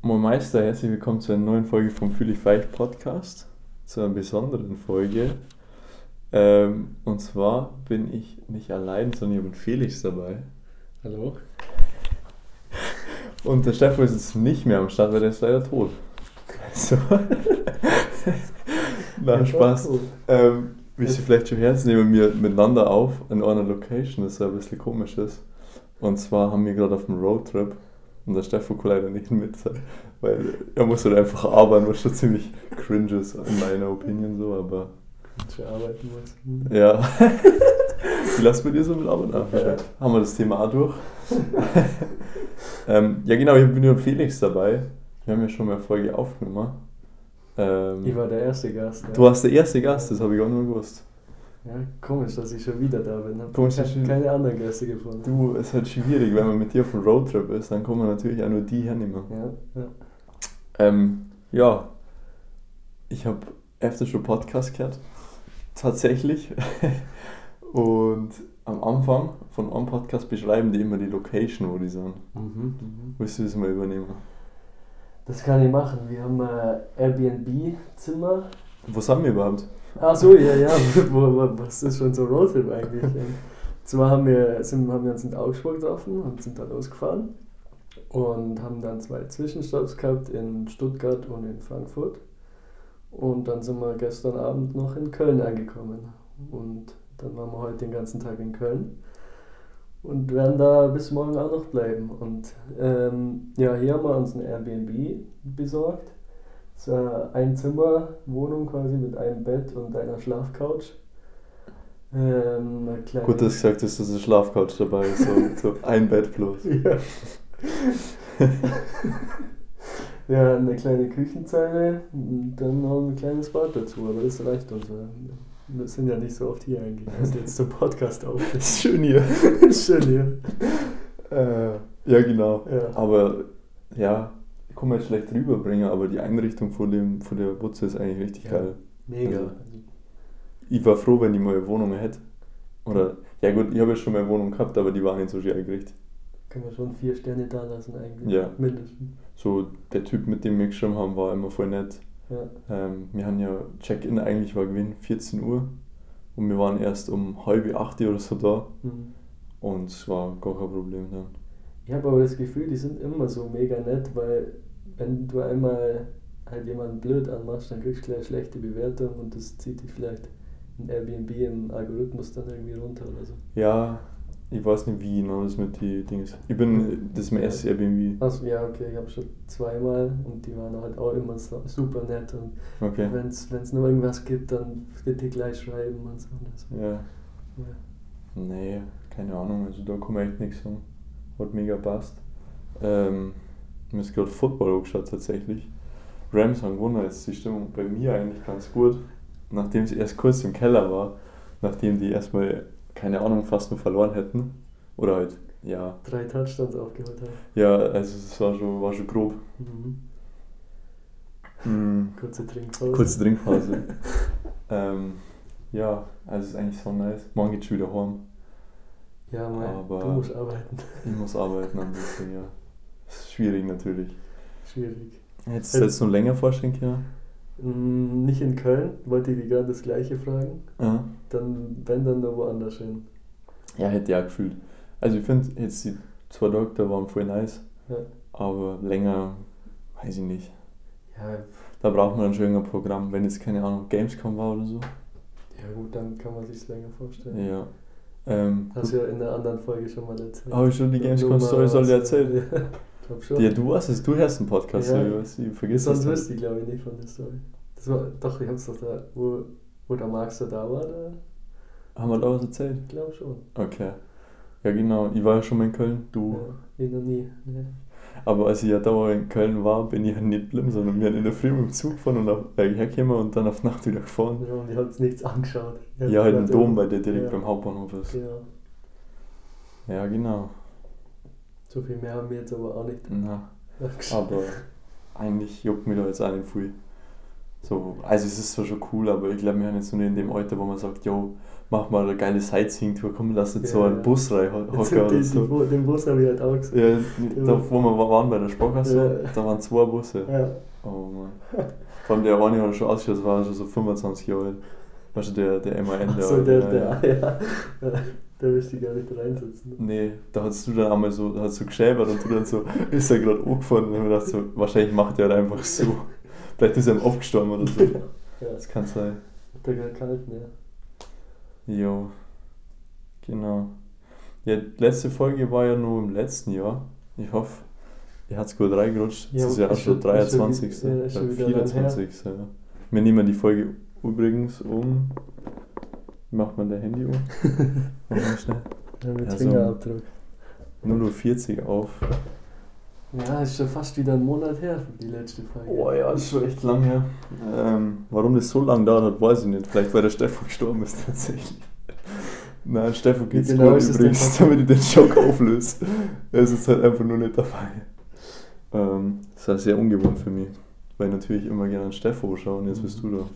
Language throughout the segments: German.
Moin Meister, herzlich willkommen zu einer neuen Folge vom Fühl ich weich Podcast, zu einer besonderen Folge. Und zwar bin ich nicht allein, sondern ich habe Felix dabei. Hallo? Und der Stefan ist jetzt nicht mehr am Start, weil der ist leider tot. Also, na, Spaß. Wisst ihr vielleicht schon Herz, nehmen wir miteinander auf in einer Location, das ein bisschen komisch ist. Und zwar haben wir gerade auf dem Roadtrip und der Stefan kann leider nicht mit sein, weil er muss halt einfach arbeiten, was schon ziemlich cringe ist, in meiner Opinion so, aber... Schon arbeiten muss. Ja. Wie lasst bei dir so mit Arbeit an? Ja. Haben wir das Thema auch durch? Ja genau, ich bin nur Felix dabei. Wir haben ja schon mal eine Folge aufgenommen. Ich war der erste Gast. Ja. Du warst der erste Gast, das habe ich auch nur gewusst. Ja, komisch, dass ich schon wieder da bin. Komisch, keine anderen Gäste gefunden. Du, es ist halt schwierig, wenn man mit dir auf einem Roadtrip ist, dann kann man natürlich auch nur die hernehmen. Ja, ich habe öfter schon Podcast gehört, tatsächlich. Und am Anfang von einem Podcast beschreiben die immer die Location, wo die sind. Willst du das mal übernehmen? Das kann ich machen. Wir haben ein Airbnb-Zimmer. Wo sind wir überhaupt? Ach so, ja. Was ist schon so Roadtrip eigentlich? Zwar haben wir uns in Augsburg getroffen und sind da losgefahren und haben dann 2 Zwischenstopps gehabt in Stuttgart und in Frankfurt. Und dann sind wir gestern Abend noch in Köln angekommen. Und dann waren wir heute den ganzen Tag in Köln und werden da bis morgen auch noch bleiben. Und hier haben wir uns ein Airbnb besorgt. So ein Zimmer-Wohnung quasi mit einem Bett und einer Schlafcouch. Gut, dass du gesagt hast, dass eine Schlafcouch dabei ist, so ein Bett bloß. Ja. Ja, eine kleine Küchenzeile und dann noch ein kleines Bad dazu, aber das reicht uns. Wir sind ja nicht so oft hier eigentlich, also jetzt zum Podcast auf. Ist schön hier. Schön hier. Ja, genau. Ja. Aber ja, ich kann mir jetzt schlecht rüberbringen, aber die Einrichtung von der Butze ist eigentlich richtig geil. Mega. Also, ich war froh, wenn ich mal eine Wohnung hätte. Oder, ja gut, ich habe ja schon mal eine Wohnung gehabt, aber die war nicht so schön eingerichtet. Kann man schon 4 Sterne da lassen eigentlich. Ja. Mindestens. So, der Typ, mit dem wir geschrieben haben, war immer voll nett. Ja. Wir haben ja Check-in eigentlich war gewesen 14 Uhr und wir waren erst um 7:30 oder so da und es war gar kein Problem dann. Ich habe aber das Gefühl, die sind immer so mega nett, weil wenn du einmal halt jemanden blöd anmachst, dann kriegst du gleich schlechte Bewertung und das zieht dich vielleicht in Airbnb im Algorithmus dann irgendwie runter oder so. Ja, ich weiß nicht wie genau das mit den Dingen ist. Das ist mein erstes Airbnb. Also, ja, okay, ich habe schon 2-mal und die waren halt auch immer so super nett und Okay. wenn es noch irgendwas gibt, dann bitte gleich schreiben und so. Ja. Nee, keine Ahnung, also da kann man echt nichts sagen. Hat mega passt. Ich habe gerade Football angeschaut tatsächlich. Rams haben gewonnen, jetzt ist die Stimmung bei mir eigentlich ganz gut. Nachdem sie erst kurz im Keller war, nachdem die erstmal, keine Ahnung, fast nur verloren hätten. Oder halt, ja. 3 Touchdowns aufgeholt haben. Ja, also es war schon grob. Kurze Trinkpause. Kurze Trinkpause. Ja, also es ist eigentlich so nice. Morgen geht's schon wieder heim. Ja, aber du musst arbeiten. Ich muss arbeiten ein bisschen, ja. Das ist schwierig natürlich. Schwierig. Hättest du das jetzt noch länger vorstellen können? Nicht in Köln, wollte ich dir gerade das gleiche fragen. Ja. Wenn dann noch woanders hin. Ja, hätte ich auch gefühlt. Also ich finde jetzt die 2 Tage da waren voll nice. Ja. Aber länger, weiß ich nicht. Ja. Da braucht man dann schon irgendein Programm, wenn jetzt keine Ahnung, Gamescom war oder so. Ja gut, dann kann man sich's länger vorstellen. Ja. Hast du ja in der anderen Folge schon mal erzählt. Habe ich schon die Gamescom-Story soll dir erzählen? Ja, ich glaub schon. Ja, du warst es, du hörst einen Podcast, Ja. ich vergiss das. Sonst wüsste ich glaube ich nicht von der Story. Das war, doch, ich hab's doch da, wo der Max da war, da? Haben wir da was erzählt? Ich glaube schon. Okay. Ja genau, ich war ja schon mal in Köln, du. Ja, ich noch nie. Nee. Aber als ich ja da in Köln war, bin ich ja nicht geblieben, sondern wir haben in der Früh mit dem Zug gefahren und hergekommen und dann auf Nacht wieder gefahren. Ja, und ich hab's nichts angeschaut. Ja, halt im Dom, weil der direkt beim Hauptbahnhof ist. Genau. Ja, genau. So viel mehr haben wir jetzt aber auch nicht. Na, aber eigentlich juckt mich da jetzt auch nicht viel. So, also es ist zwar schon cool, aber ich glaube, wir haben jetzt nur in dem Alter, wo man sagt, jo, mach mal eine geile Sightseeing-Tour, komm, lass jetzt so einen Bus reinhocken oder so. Den Bus habe ich halt auch gesehen. Ja, da wo wir waren bei der Sparkasse, da waren 2 Busse. Ja. Oh Mann. Vor allem der eine hat schon ausgeschaut, das war schon so 25 Jahre alt. Weißt du, der MAN, der. So, der willst du gar nicht reinsetzen. Nee, da hast du dann einmal so, da hast du geschäbert und du dann so, ist er gerade angefahren und ich mir gedacht so, wahrscheinlich macht er halt einfach so. Vielleicht ist er ihm abgestorben oder so. Ja. Das kann sein. Hat er gerade gehalten, ja. Jo, genau. Ja, die letzte Folge war ja nur im letzten Jahr. Ich hoffe, ihr habt es gut reingerutscht. Das ist ja auch schon 23. Ja, 24. Ja. Wir nehmen die Folge übrigens um. Wie macht man der Handy um? Mach mal schnell. Ja, mit Fingerabdruck. 0:40 Uhr auf. Ja, ist schon fast wieder ein Monat her für die letzte Folge. Oh ja, das ist schon echt lang her. Warum das so lange dauert hat, weiß ich nicht. Vielleicht weil der Stefan gestorben ist tatsächlich. Nein, Stefan geht's genau gut übrigens, damit ich den Schock auflöse. Er ist jetzt halt einfach nur nicht dabei. Das war sehr ungewohnt für mich, weil ich natürlich immer gerne an Stefan schaue und jetzt bist du da.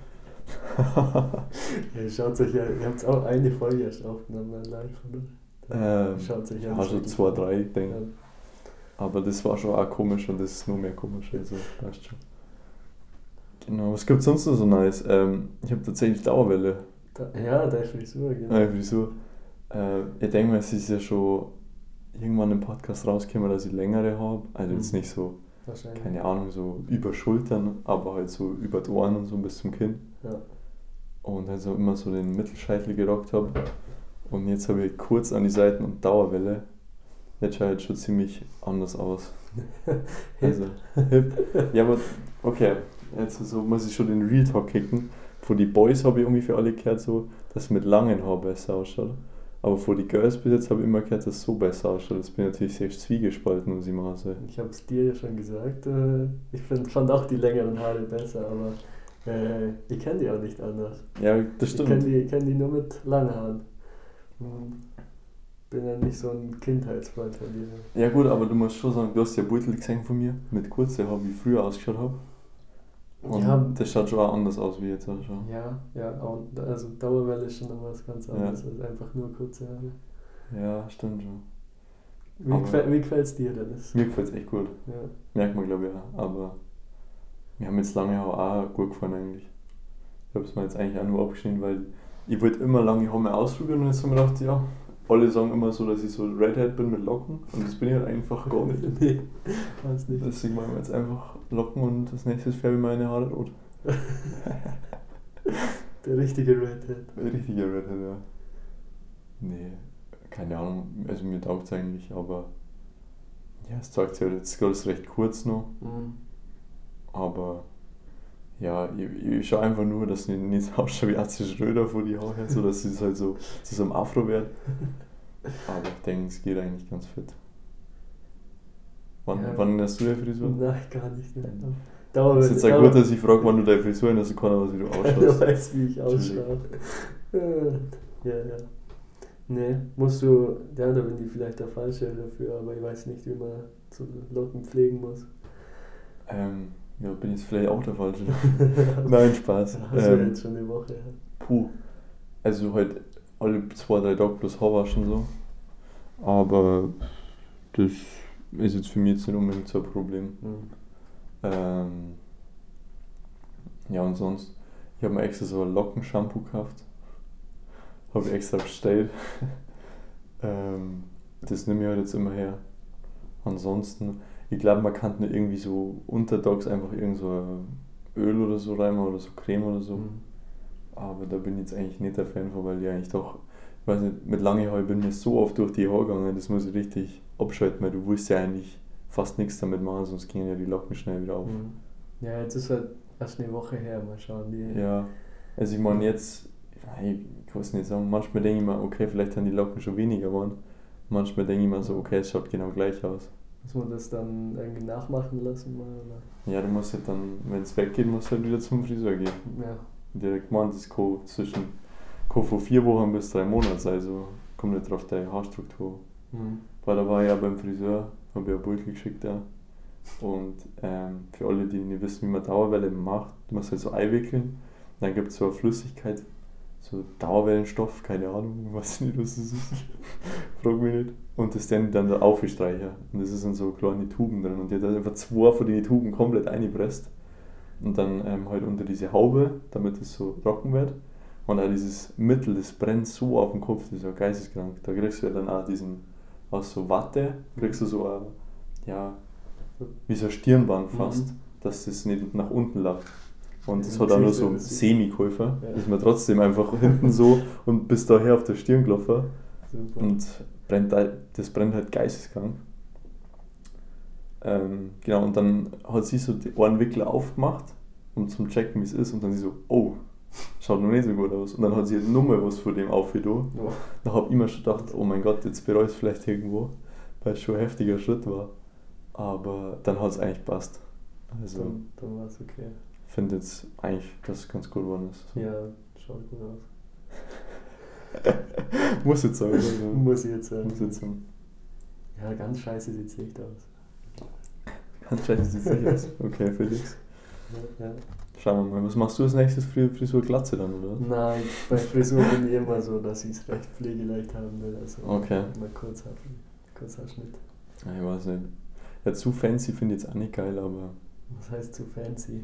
Ja, schaut euch ja, ihr habt auch eine Folge erst aufgenommen, live, oder? Schaut euch an. Ja, schon 2, 3, denke ich. Ja. Aber das war schon auch komisch und das ist nur mehr komisch, also passt schon. Genau, was gibt sonst noch so nice? Ich habe tatsächlich Dauerwelle. Ja, der Frisur, genau. Frisur. Ich denke mal, es ist ja schon irgendwann im Podcast rausgekommen, dass ich längere habe. Also jetzt nicht so, keine Ahnung, so über Schultern, aber halt so über die Ohren und so bis zum Kinn. Ja. Und halt so immer so den Mittelscheitel gerockt habe. Und jetzt habe ich kurz an die Seiten und Dauerwelle. Jetzt schaut halt schon ziemlich anders aus. Also, hip. Ja, aber okay, jetzt so muss ich schon den Real Talk kicken. Von den Boys habe ich ungefähr alle gehört, so, dass es mit langen Haaren besser ausschaut. Aber von den Girls bis jetzt habe ich immer gehört, dass es so besser ausschaut. Jetzt bin ich natürlich sehr zwiegespalten, muss ich mal sagen. Ich habe es dir ja schon gesagt. Ich fand auch die längeren Haare besser, aber ich kenne die auch nicht anders. Ja, das stimmt. Ich kenn die nur mit langen Haaren. Bin ja nicht so ein Kindheitsfreund von dir. Ja gut, aber du musst schon sagen, du hast ja Beutel gesehen von mir mit kurzen Haaren, wie ich früher ausgeschaut habe. Und ja, das schaut schon auch anders aus wie jetzt auch schon. Ja, und also Dauerwelle ist schon noch was ganz anderes als einfach nur kurze Haare. Ja, stimmt schon. Wie gefällt es dir denn? Mir gefällt es echt gut. Ja. Merkt man glaube ich auch. Aber mir haben jetzt lange Haare auch gut gefallen eigentlich. Ich habe es mir jetzt eigentlich auch nur abgeschnitten, weil ich wollte immer lange Haare mal ausprobieren und jetzt habe ich mir gedacht, ja, alle sagen immer so, dass ich so Redhead bin mit Locken und das bin ich halt einfach gar nicht. Nee, weiß nicht. Deswegen machen wir jetzt einfach Locken und das nächste färbe ich meine Haare rot. Der richtige Redhead. Der richtige Redhead, ja. Nee, keine Ahnung, also mir taugt es eigentlich, aber ja, es zeigt sich halt jetzt gerade recht kurz noch. Aber ja, ich schaue einfach nur, dass ich nicht ausschaue wie Atze Schröder vor die Haare, so dass es halt so zu so einem Afro wird. Aber ich denke, es geht eigentlich ganz fit. Wann hast du deine Frisur? Nein, gar nicht. Es ist jetzt auch gut, dass ich frage, wann du deine Frisur hast, dass ich kann, wie du ausschaust. Du weißt, wie ich ausschaue. Ja. Nee, musst du, ja, da bin ich vielleicht der Falsche dafür, aber ich weiß nicht, wie man so Locken pflegen muss. Ja, bin jetzt vielleicht auch der Falsche. Nein, Spaß. Hast du jetzt schon eine Woche. Puh. Also halt alle 2-3 Tage plus Haarwaschen so. Aber das ist jetzt für mich jetzt nicht unbedingt so ein Problem. Ja, und sonst, ich habe mir extra so ein Lockenshampoo gekauft. Habe ich extra bestellt. Das nehme ich halt jetzt immer her. Ansonsten, ich glaube, man kann nicht irgendwie so untertags einfach irgend so Öl oder so reinmachen oder so Creme oder so. Aber da bin ich jetzt eigentlich nicht der Fan von, weil ich eigentlich doch, ich weiß nicht, mit langen Haaren bin mir so oft durch die Haare gegangen, das muss ich richtig abschalten, weil du willst ja eigentlich fast nichts damit machen, sonst gingen ja die Locken schnell wieder auf. Ja, jetzt ist halt erst eine Woche her, mal schauen. Ja, also ich meine jetzt, ich kann es nicht sagen, manchmal denke ich mir, okay, vielleicht haben die Locken schon weniger geworden. Manchmal denke ich mir so, okay, es schaut genau gleich aus. Muss man das dann irgendwie nachmachen lassen mal, oder? Ja, du musst halt dann, wenn es weggeht, musst du halt wieder zum Friseur gehen. Ja. Direkt gemeint, das kann zwischen von 4 Wochen bis 3 Monaten, also kommt nicht drauf deine Haarstruktur. Weil da war ich ja beim Friseur, habe ich ein Beutel geschickt, ja. Und für alle, die nicht wissen, wie man Dauerwelle macht, du musst halt so einwickeln. Dann gibt es so eine Flüssigkeit, so Dauerwellenstoff, keine Ahnung, weiß nicht, was das ist. Frag mich nicht. Und das dann da aufstreichen. Und das ist in so kleine Tuben drin. Und die hat einfach 2 von den Tuben komplett eingepresst. Und dann halt unter diese Haube, damit es so trocken wird. Und auch dieses Mittel, das brennt so auf dem Kopf, das ist ja geisteskrank. Da kriegst du ja dann auch diesen, aus so Watte, kriegst du so ein, ja, wie so ein Stirnband fast, dass das nicht nach unten läuft. Und das hat auch nur so einen Semi-Käufer, ist mir trotzdem einfach hinten so und bis daher auf der Stirn gelaufen. Und das brennt halt geisteskrank. Genau, und dann hat sie so die Ohrenwickler aufgemacht, um zum checken, wie es ist, und dann sie so, oh, schaut noch nicht so gut aus. Und dann hat sie halt nochmal was von dem aufgetan. Oh. Da habe ich immer schon gedacht, oh mein Gott, jetzt bereue ich es vielleicht irgendwo, weil es schon ein heftiger Schritt war. Aber dann hat es eigentlich gepasst. Also, dann war es okay. Ich finde jetzt eigentlich, dass es ganz gut geworden ist. So. Ja, schaut gut aus. Muss jetzt sagen. Also. Muss jetzt sagen. Muss jetzt sagen. Ja, ganz scheiße sieht es nicht aus. Ganz scheiße sieht es nicht aus. Okay, Felix. Ja. Schauen wir mal, was machst du als nächstes? Frisur Glatze dann, oder? Nein, bei Frisur bin ich immer so, dass ich es recht pflegeleicht haben will. Also okay. Mal Kurzhaarschnitt. Ja, ich weiß nicht. Ja, zu fancy finde ich jetzt auch nicht geil, aber... Was heißt zu fancy?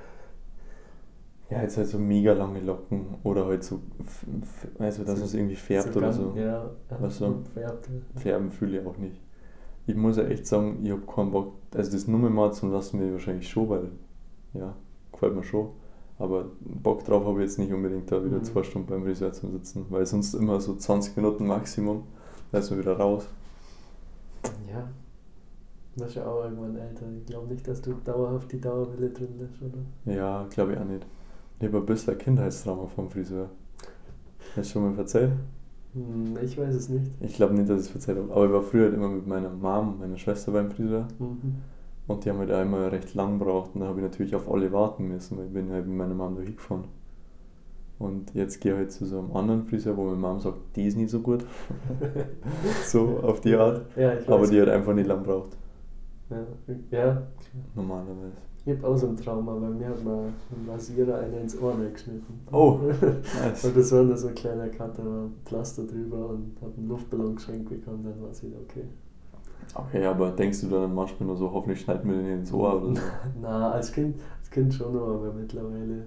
Ja, jetzt halt so mega lange Locken oder halt so, also dass es irgendwie färbt so oder so. Ja, weißt du? Färben fühle ich auch nicht. Ich muss ja echt sagen, ich habe keinen Bock, also das Nummer mal zum lassen wir wahrscheinlich schon, weil, ja, gefällt mir schon. Aber Bock drauf habe ich jetzt nicht unbedingt, da wieder 2 Stunden beim Friseur zu sitzen, weil sonst immer so 20 Minuten Maximum, dann ist man wieder raus. Ja. Du wirst ja auch irgendwann älter. Ich glaube nicht, dass du dauerhaft die Dauerwelle drin lässt, oder? Ja, glaube ich auch nicht. Ich habe ein bisschen ein Kindheitstrauma vom Friseur. Hast du schon mal erzählt? Ich weiß es nicht. Ich glaube nicht, dass ich es erzählt habe. Aber ich war früher halt immer mit meiner Mom, meiner Schwester beim Friseur. Und die haben halt auch immer recht lang gebraucht. Und da habe ich natürlich auf alle warten müssen, weil ich bin halt mit meiner Mom da hingefahren. Und jetzt gehe ich halt zu so einem anderen Friseur, wo meine Mom sagt, die ist nicht so gut. So auf die Art. Ja, ich weiß. Aber die hat einfach nicht lang gebraucht. Ja. Normalerweise. Ich habe auch so ein Trauma, weil mir hat mal ein Rasierer einer ins Ohr geschnitten. Oh, nice. Und das war nur so ein kleiner Cut, da war Pflaster drüber und habe einen Luftballon geschenkt bekommen, dann war es wieder okay. Okay, aber denkst du dann manchmal nur so, hoffentlich schneidet mir den ins Ohr oder so? Na, als Kind schon noch, aber mittlerweile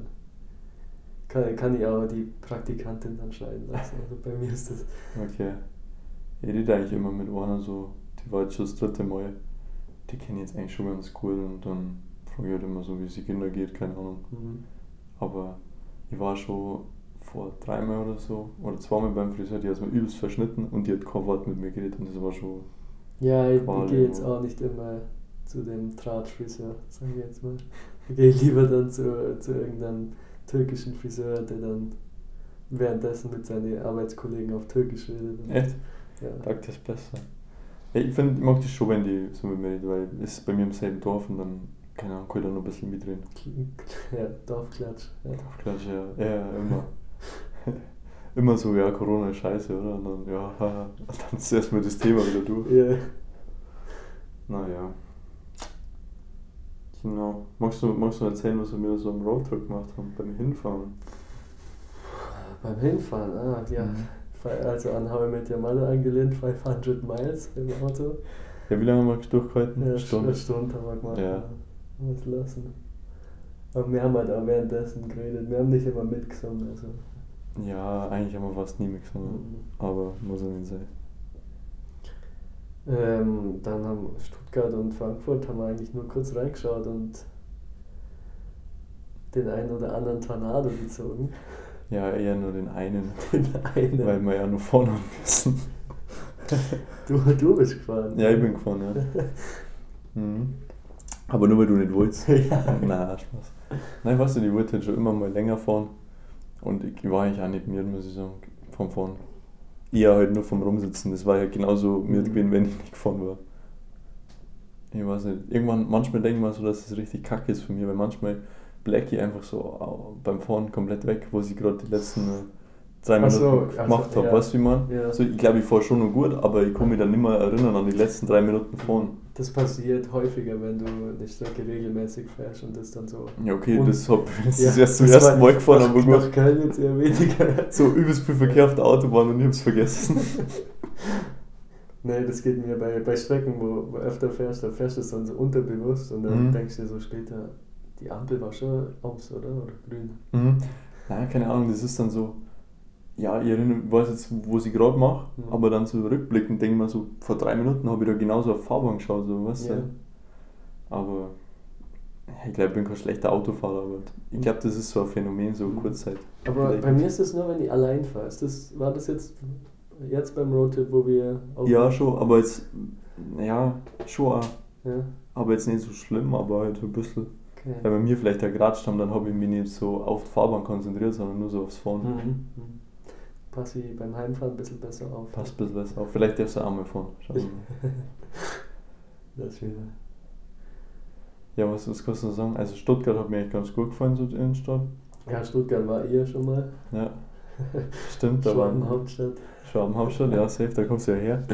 da kann ich auch die Praktikantin dann schneiden lassen. Also bei mir ist das... Okay. Ich rede eigentlich immer mit einer so, die war jetzt schon das 3. Mal. Die kenne ich jetzt eigentlich schon ganz gut und dann frage ich halt immer so, wie es die Kinder geht, keine Ahnung. Aber ich war schon vor 3 Mal oder so, oder 2 Mal beim Friseur, die hat mir übelst verschnitten und die hat kein Wort mit mir geredet und das war schon... Ja, ich gehe jetzt auch nicht immer zu dem Drahtfriseur, sage ich jetzt mal. Ich gehe lieber dann zu irgendeinem türkischen Friseur, der dann währenddessen mit seinen Arbeitskollegen auf Türkisch redet. Echt? Ja. Das ist besser. Ja, ich mag das schon, wenn die so mit mir reden, weil es ist bei mir im selben Dorf und dann, keine Ahnung, kann ich da noch ein bisschen mitreden. Ja, Dorfklatsch. Ja. Dorfklatsch, ja, immer. Immer so, ja, Corona ist scheiße, oder? Und dann, ja, dann ist erstmal das Thema wieder durch. Ja. Naja. Genau. Magst du erzählen, was wir so am Roadtrip gemacht haben, beim Hinfahren? Beim Hinfahren, ja. Also an How I Met Your Mother angelehnt, 500 Miles im Auto. Ja, wie lange haben wir durchgehalten? Ja, eine Stunde haben wir gemacht. Ja. Haben wir es lassen. Aber wir haben halt auch währenddessen geredet. Wir haben nicht immer mitgesungen. Also. Ja, eigentlich haben wir fast nie mitgesungen. Aber muss ja nicht sein. Dann haben Stuttgart und Frankfurt haben wir eigentlich nur kurz reingeschaut und den einen oder anderen Tornado gezogen. Ja, eher nur den einen. Den einen. Weil wir ja nur vorne müssen. Du bist gefahren. Ja, ich bin gefahren, ja. Aber nur weil du nicht wolltest. Ja. Nein, Spaß. Nein, weißt du, ich wollte halt schon immer mal länger fahren. Und ich war eigentlich auch nicht müde, muss ich sagen, vom Fahren. Eher halt nur vom Rumsitzen. Das war ja genauso müde gewesen, wenn ich nicht gefahren war. Ich weiß nicht. Irgendwann, manchmal denke ich mal so, dass das richtig kacke ist für mich, weil manchmal black ich einfach so beim Fahren komplett weg, wo ich gerade die letzten 3 Ach so, Minuten gemacht also, habe, ja. weißt du, wie man? Ja. Also ich glaube, ich fahre schon noch gut, aber ich kann mich dann nicht mehr erinnern an die letzten 3 Minuten fahren. Das passiert häufiger, wenn du die Strecke regelmäßig fährst und das dann so. Ja, okay, Und- das ist Ja, erst zum das ersten war Mal gefahren, aber gut. nach Köln jetzt eher weniger. So übelst viel Verkehr auf der Autobahn und ich hab's vergessen. Nee, das geht mir bei Strecken, wo öfter fährst, da fährst du es dann so unterbewusst und dann Mhm. denkst du dir so später, die Ampel war schon aus, oder? Oder grün. Mhm. Nein, keine Ahnung, das ist dann so, ja, ich weiß jetzt, wo ich gerade mache, Mhm. aber dann so rückblickend denke ich mir so, vor 3 Minuten habe ich da genauso auf Fahrbahn geschaut, so, weißt du? Ja. Aber ich glaube, ich bin kein schlechter Autofahrer, aber ich glaube, das ist so ein Phänomen, so Mhm. Kurzzeit. Aber bei mir ist das nur, wenn ich allein fahre. War das jetzt beim Roadtrip, wo wir auch. Ja, schon, aber jetzt, ja, schon auch, Ja, aber jetzt nicht so schlimm, aber halt so ein bisschen. okay. Weil bei mir vielleicht der geratscht haben, dann habe ich mich nicht so auf die Fahrbahn konzentriert, sondern nur so aufs Fahren. Mhm. Passe ich beim Heimfahren ein bisschen besser auf. Passt ein bisschen besser auf. Vielleicht darfst du auch mal fahren. Schauen wir mal. Das wieder. Ja, was kannst du noch sagen? Also Stuttgart hat mir echt ganz gut gefallen, so die Innenstadt. Ja, Stuttgart war ihr schon mal. Ja, stimmt. Schwaben-Hauptstadt. Schwaben-Hauptstadt, ja, safe, da kommst du ja her.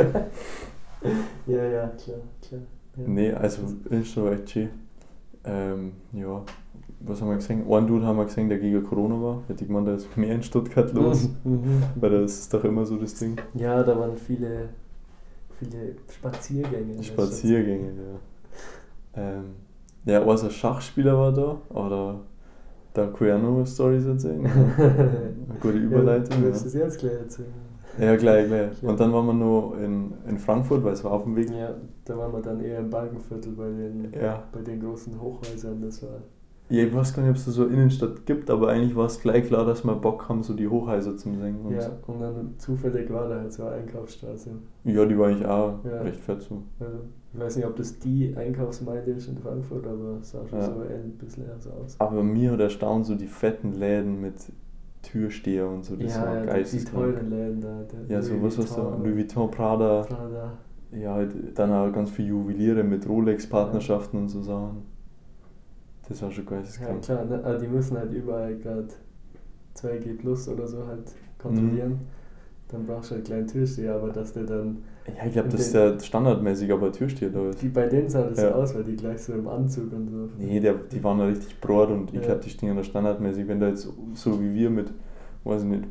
Ja, klar. Ja. Nee, also Innenstadt war echt schön. Ja, was haben wir gesehen? Einen Dude haben wir gesehen, der gegen Corona war. Hätte ich gemeint, da ist mehr in Stuttgart los. Weil das ist doch immer so das Ding. Ja, da waren viele Spaziergänge. Spaziergänge, ja. Ja, also ein Schachspieler war da, oder da kann ich auch noch Storys erzählen. Eine gute Überleitung. Ja, du Ja, wirst es jetzt gleich erzählen. ja gleich. Und dann waren wir noch in Frankfurt, weil es war auf dem Weg. Ja, da waren wir dann eher im Balkenviertel Ja. bei den großen Hochhäusern. Das war. Ja, ich weiß gar nicht, ob es da so Innenstadt gibt, aber eigentlich war es gleich klar, dass wir Bock haben, so die Hochhäuser zu sehen. Und Ja, und dann zufällig war da halt so eine Einkaufsstraße. ja, die war eigentlich auch Ja. recht fett so. Also, ich weiß nicht, ob das die Einkaufsmeile ist in Frankfurt, aber es sah schon Ja. so ein bisschen so aus. Aber mir hat erstaunt so die fetten Läden mit Türsteher und so, das war Die geisteskrank. teuren Läden da. Der Ja, so Louis was da, Vuitton, Louis Vuitton, Prada, Prada. ja, halt dann auch ganz viele Juweliere mit Rolex-Partnerschaften und so Sachen. Das war schon Ja, geisteskrank. klar, ne? Aber die müssen halt überall gerade 2G Plus oder so halt kontrollieren. Dann brauchst du halt einen kleinen Türsteher, aber dass der dann. Ja, ich glaube, das ist der standardmäßig, aber Türsteher da ist. Bei denen sah das Ja. so aus, weil die gleich so im Anzug und so. Nee, die waren da richtig brot und ich Ja. glaube, die stehen da standardmäßig. Wenn da jetzt so wie wir mit, weiß ich nicht,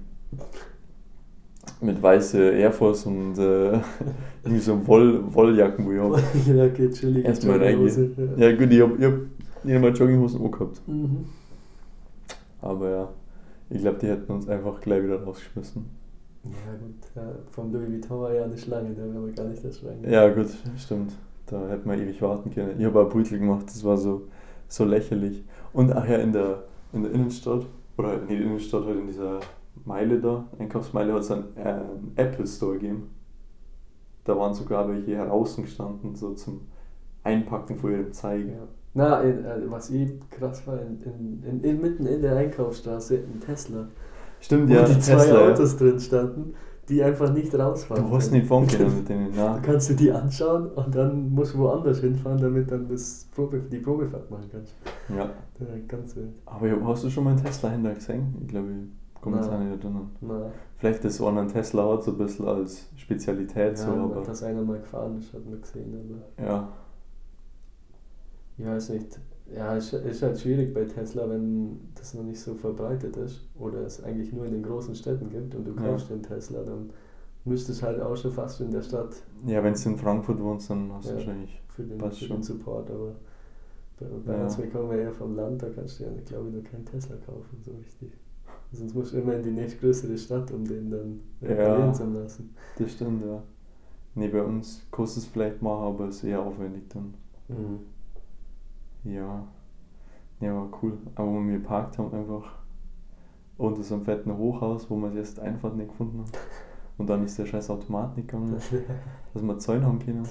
mit weiße Air Force und irgendwie so Wolljacken, wo ich habe. Ja, geht chillig. Erstmal Jogginghose, reingehen. Ja gut, ich hab nicht einmal Jogginghosen auch gehabt. Mhm. Aber ja, ich glaube, die hätten uns einfach gleich wieder rausgeschmissen. Ja, gut. Ja, vom Louis Vuitton war ja eine Schlange, da wären wir gar nicht der Schlange. Ja gut, stimmt. Da hätten wir ewig warten können. Ich habe auch Beutel gemacht, das war so lächerlich. Und ach ja, in der Innenstadt, oder nicht Innenstadt, halt in dieser Meile da, Einkaufsmeile, hat es einen Apple Store gegeben. Da waren sogar welche draußen gestanden, so zum Einpacken von ihrem Zeiger. Ja. Na, was krass war, mitten in der Einkaufsstraße ein Tesla. Stimmt, Wo ja, die zwei Tesla, Autos drin standen, die einfach nicht rausfahren. Du hast nicht fahren können mit denen, Da nein. kannst du die anschauen und dann musst du woanders hinfahren, damit dann die Probefahrt machen kannst. Ja. Ja, ganz wild. Aber hast du schon mal einen Tesla-Händler gesehen? Ich glaube, ich komme jetzt auch Nein. nicht erinnern. Na, Vielleicht ist so ein Tesla hat so ein bisschen als Spezialität, so, ja, aber dass einer mal gefahren ist, hat man gesehen, aber ja. ich weiß nicht. Ja, es ist halt schwierig bei Tesla, wenn das noch nicht so verbreitet ist oder es eigentlich nur in den großen Städten gibt und du Ja. kaufst den Tesla, dann müsstest halt auch schon fast in der Stadt Ja, wenn du in Frankfurt wohnst, dann hast du Ja. wahrscheinlich. für den Passt schon. Support, aber bei Ja. uns, wir kommen ja eher vom Land, da kannst du ja, glaube ich, noch keinen Tesla kaufen, so richtig. Sonst musst du immer in die nächstgrößere Stadt, um den dann reparieren zu lassen. Das stimmt, ja. Nee, bei uns kostet es vielleicht mal, aber ist eher aufwendig dann. Mhm. Ja. Ja, war cool. Aber wo wir geparkt haben, einfach unter so einem fetten Hochhaus, wo wir es erst einfach nicht gefunden haben. Und dann ist der scheiß Automat nicht gegangen, dass wir zahlen haben können.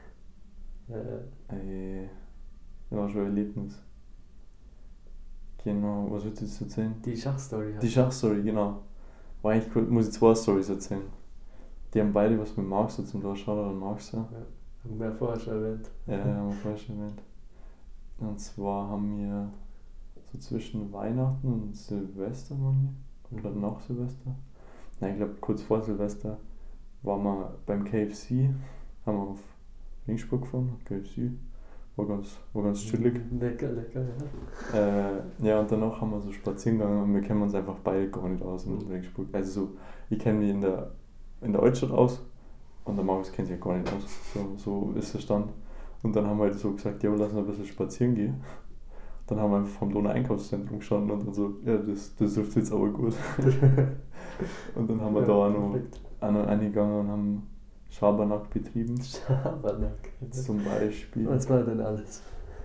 Ey, das war schon ein Erlebnis. Genau, was willst du jetzt erzählen? Die Schachstory Die Schachstory, genau. War eigentlich cool, muss ich 2 Storys erzählen. Die haben beide was mit Marx zum Tor, schau an Marx. Ja. haben wir ja vorher schon erwähnt. Ja, haben wir vorher schon erwähnt. Und zwar haben wir so zwischen Weihnachten und Silvester, oder nach Silvester, nein, ich glaube kurz vor Silvester, waren wir beim KFC, haben wir auf Ringsburg gefahren, KFC, war ganz chillig. Lecker, ja. Ja, und danach haben wir so spazieren gegangen und wir kennen uns einfach beide gar nicht aus in Ringsburg. Also so, ich kenne mich in der Altstadt aus und der Markus kennt sich ja gar nicht aus. So ist der Stand. Und dann haben wir halt so gesagt, ja, lass uns ein bisschen spazieren gehen. Dann haben wir einfach vom Donau-Einkaufszentrum gestanden und dann so, ja, das dürfte jetzt aber gut. Und dann haben wir da auch noch reingegangen und haben Schabernack betrieben. Schabernack. Zum Beispiel. Was war denn alles?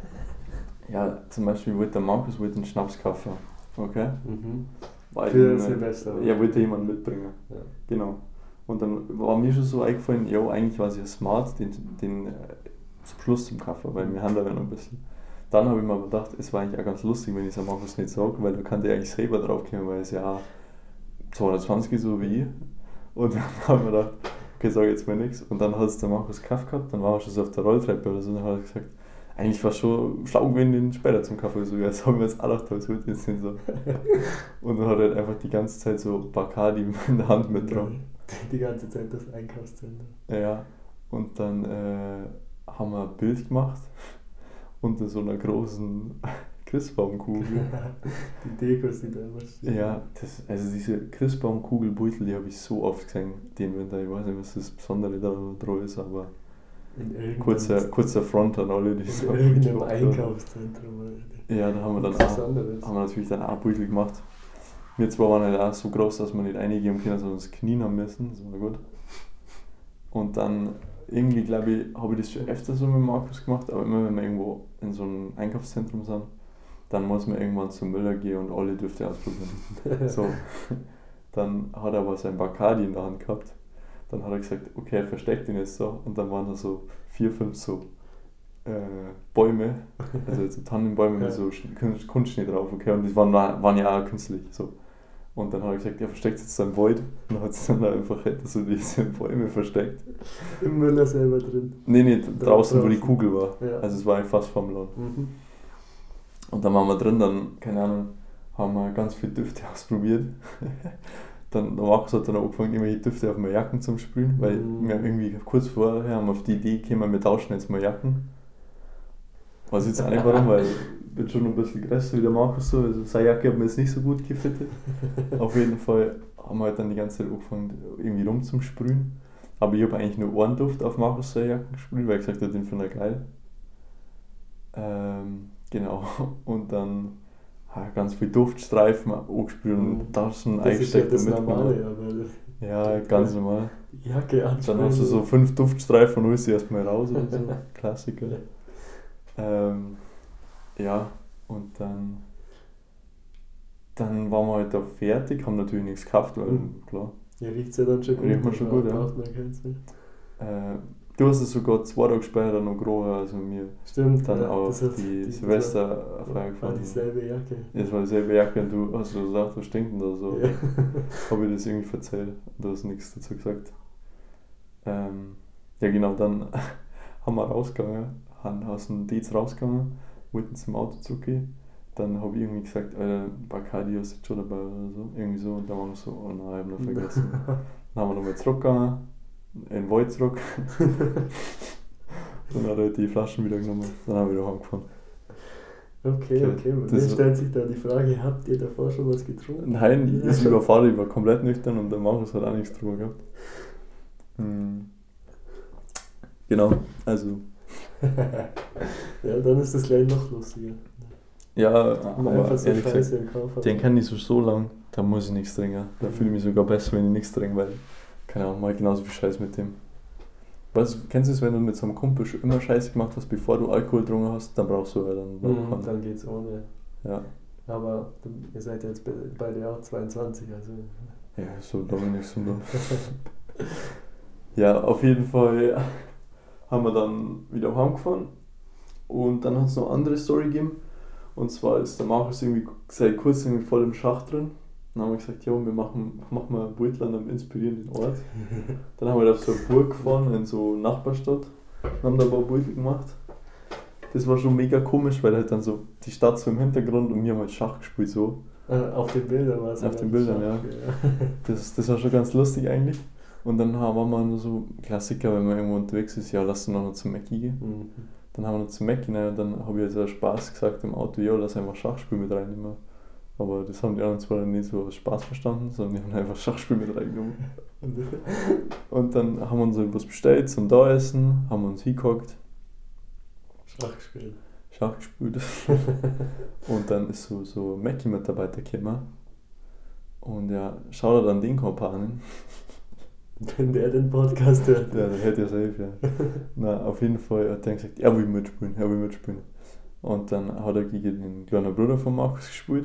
Ja, zum Beispiel wollte der Markus einen Schnaps kaufen. Okay? Weil Für Silvester. Er wollte jemanden mitbringen. Ja. Genau. Und dann war mir schon so eingefallen, ja, eigentlich war es ja smart, den zum Schluss zum Kaffee, weil wir haben da ja noch ein bisschen. Dann habe ich mir aber gedacht, es war eigentlich auch ganz lustig, wenn ich es am Markus nicht sage, weil da kann der eigentlich selber draufkommen, weil es ja 220 ist, so wie ich. Und dann haben wir gedacht, okay, sag jetzt mal nichts. Und dann hat es der Markus Kaffee gehabt, dann war er schon so auf der Rolltreppe oder so, und dann hat er gesagt, eigentlich war es schon schlau gewesen, den später zum Kaffee so. Jetzt haben wir jetzt auch gedacht, das wird jetzt nicht so. Und dann hat er halt einfach die ganze Zeit so Bacardi in der Hand mit dran. Die ganze Zeit das Einkaufszentrum. Ja, und dann haben wir ein Bild gemacht unter so einer großen Christbaumkugel. Die Dekos, die da immer stehen. Ja, also diese Christbaumkugelbeutel, die habe ich so oft gesehen, den Winter. Ich weiß nicht, was das Besondere daran ist, aber kurzer Front an alle, die so in irgendeinem Einkaufszentrum. Ja, da haben wir natürlich dann auch Beutel gemacht. Wir zwar waren halt auch so groß, dass wir nicht eingeben können, sondern das Knien haben müssen, das war gut. Und dann irgendwie, glaube ich, habe ich das schon öfter so mit Markus gemacht, aber immer wenn wir irgendwo in so einem Einkaufszentrum sind, dann muss man irgendwann zum Müller gehen und alle dürfte ausprobieren. So. Dann hat er aber sein Bacardi in der Hand gehabt. Dann hat er gesagt, okay, er versteckt ihn jetzt so. Und dann waren da so 4, 5 so Bäume, also so Tannenbäume mit so Kunstschnee drauf, okay, und die waren ja auch künstlich. So. Und dann hat er gesagt, er versteckt jetzt seinen Wald. Und dann hat es dann einfach so diese Bäume versteckt. Im Müller selber drin? Nee, draußen, wo die Kugel war. Ja. Also es war eigentlich fast vom Laden. Und dann waren wir drin, dann, keine Ahnung, haben wir ganz viele Düfte ausprobiert. Dann der Markus hat dann auch angefangen, immer die Düfte auf meine Jacken zu sprühen, weil wir irgendwie kurz vorher haben auf die Idee gekommen, wir tauschen jetzt mal Jacken. Weiß jetzt auch nicht warum, weil ich bin schon ein bisschen größer wie der Markus so, also seine Jacke hat mir jetzt nicht so gut gefittet. Auf jeden Fall haben wir halt dann die ganze Zeit angefangen, irgendwie rumzusprühen. Aber ich habe eigentlich nur einen Duft auf Markus seine Jacken gesprüht, weil ich gesagt habe, den finde ich geil. Genau, und dann ganz viel Duftstreifen angesprüht und Taschen eingesteckt. Das ist ja das Normale, aber ja, ganz normal. Jacke ansprühen. Dann hast du so 5 Duftstreifen und holst sie erstmal raus oder so. Klassiker. Ja, und dann waren wir halt da fertig, haben natürlich nichts gekauft, weil klar. Ja, riecht ja dann schon gut. Riecht man schon gut, ja. Braucht man keins mehr. Du hast es sogar 2 Tage später noch gerochen, also mir stimmt, dann ja, auch die Silvesterfeier gefahren. War dieselbe Jacke. Das war dieselbe Jacke und du hast gesagt, was stinkt denn da so? Ja. Habe ich das irgendwie erzählt, du hast nichts dazu gesagt. Ja genau, dann haben wir haben aus dem Dietz rausgegangen, wollten zum Auto zurückgehen. Dann habe ich irgendwie gesagt, Bacardi hast du jetzt schon dabei oder so, irgendwie so. Und dann waren wir so, oh nein, ich habe noch vergessen. Dann haben wir nochmal zurückgegangen, in den Wald zurück. Dann hat er die Flaschen wieder genommen, dann haben wir wieder heimgefahren. Okay. Mir stellt sich da die Frage, habt ihr davor schon was getrunken? Nein, ich war komplett nüchtern und der Markus hat auch nichts drüber gehabt. Genau, also. Ja, dann ist das gleich noch lustiger. Ja, aber einfach so ehrlich Scheiße gesagt, im Kopf. den kenne ich so lang, da muss ich nichts trinken. Da fühle ich mich sogar besser, wenn ich nichts trinke, weil, keine Ahnung, mal genauso viel Scheiß mit dem. Kennst du es, wenn du mit so einem Kumpel schon immer Scheiße gemacht hast, bevor du Alkohol getrunken hast, dann brauchst du ja dann. Dann geht's ohne. Ja. Aber ihr seid ja jetzt beide auch 22, also. Ja, so Dominik, so Ja, auf jeden Fall haben wir dann wieder heimgefahren und dann hat es noch eine andere Story gegeben. Und zwar ist der Markus irgendwie seit kurzem voll im Schach drin. Dann haben wir gesagt, ja, wir machen mal einen Beutel an einem inspirierenden Ort. Dann haben wir auf so eine Burg gefahren, in so eine Nachbarstadt. Und haben da ein paar Beutel gemacht. Das war schon mega komisch, weil halt dann so die Stadt so im Hintergrund und wir haben halt Schach gespielt so. Auf den Bildern war es. Auf den Bildern, ja. Das war schon ganz lustig eigentlich. Und dann haben wir nur so Klassiker, wenn man irgendwo unterwegs ist, ja, lass uns noch zum Mackie gehen. Mhm. Dann haben wir noch zum Mackie und dann habe ich jetzt auch Spaß gesagt im Auto, ja, lass einfach Schachspiel mit reinnehmen. Aber das haben die anderen zwar nicht so als Spaß verstanden, sondern die haben einfach Schachspiel mit reingenommen. Und dann haben wir uns etwas bestellt zum da essen, haben uns hingehockt. Schach gespielt. Und dann ist so ein Mackie-Mitarbeiter gekommen. Und ja, schau dir dann den Kompanen. Wenn der den Podcast hört. Ja, der hört ja safe, ja. Na, auf jeden Fall hat er gesagt, er will mitspielen. Und dann hat er gegen den kleinen Bruder von Markus gespielt.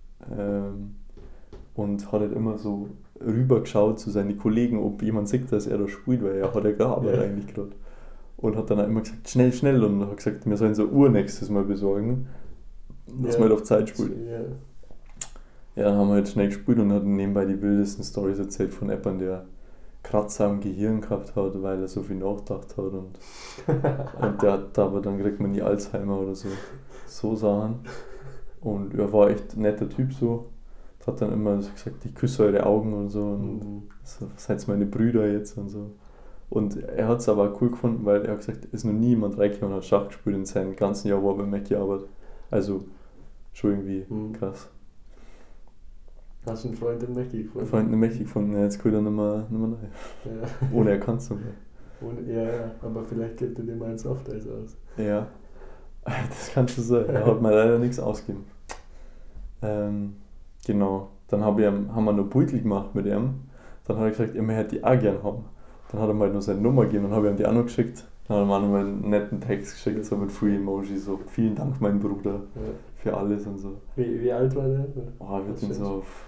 Und hat halt immer so rübergeschaut zu seinen Kollegen, ob jemand sieht, dass er da spielt, weil er hat ja gearbeitet eigentlich gerade. Und hat dann auch immer gesagt, schnell, und hat gesagt, wir sollen so eine Uhr nächstes Mal besorgen, dass man halt auf Zeit spielt. Ja, dann haben wir halt schnell gespielt und hat nebenbei die wildesten Storys erzählt von jemandem, der Kratzer am Gehirn gehabt hat, weil er so viel nachgedacht hat und der hat aber dann kriegt man nie Alzheimer oder so Sachen. Und er war echt ein netter Typ so. Hat dann immer so gesagt, ich küsse eure Augen und so und so, seid meine Brüder jetzt und so. Und er hat es aber auch cool gefunden, weil er hat gesagt, es ist noch nie jemand reingekommen und hat Schach gespielt in seinem ganzen Jahr, wo er bei Mackie arbeitet. Also schon irgendwie krass. Hast du einen Freund in Mackie gefunden? Freund in Mackie gefunden, ja, jetzt cool dann nochmal rein. Ja. Ohne er kann es noch mehr. Ja, aber vielleicht gibt er dir mal ein Softeis aus. Ja, das kannst du sagen. Er hat mir leider nichts ausgegeben. Genau, dann haben wir noch Beutel gemacht mit ihm. Dann hat er gesagt, er hätte die auch gern haben. Dann hat er mal noch seine Nummer gegeben und habe ihm die auch noch geschickt. Dann hat er mir noch mal einen netten Text geschickt, so mit Free Emoji, so vielen Dank mein Bruder für alles und so. Wie alt war der? Ich würde ihn so auf